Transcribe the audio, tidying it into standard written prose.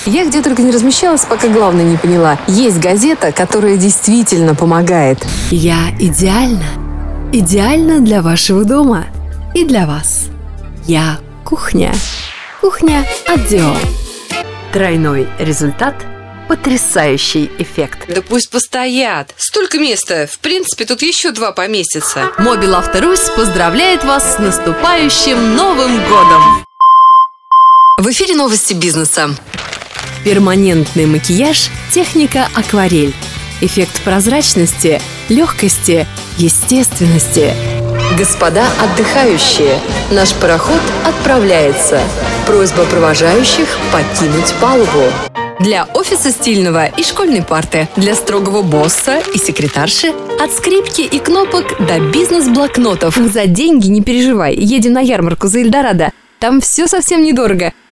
Я где только не размещалась, пока главное не поняла. Есть газета, которая действительно помогает. Я идеальна. Идеально для вашего дома. И для вас. Я кухня. Кухня от Dior. Тройной результат. Потрясающий эффект. Да пусть постоят. Столько места. В принципе, тут еще 2 поместится. Мобил Авторусь поздравляет вас с наступающим Новым годом! В эфире новости бизнеса. Перманентный макияж – техника акварель. Эффект прозрачности, легкости, естественности. Господа отдыхающие, наш пароход отправляется. Просьба провожающих покинуть палубу. Для офиса стильного и школьной парты, для строгого босса и секретарши, от скрипки и кнопок до бизнес-блокнотов. За деньги не переживай, едем на ярмарку за Эльдорадо. Там все совсем недорого.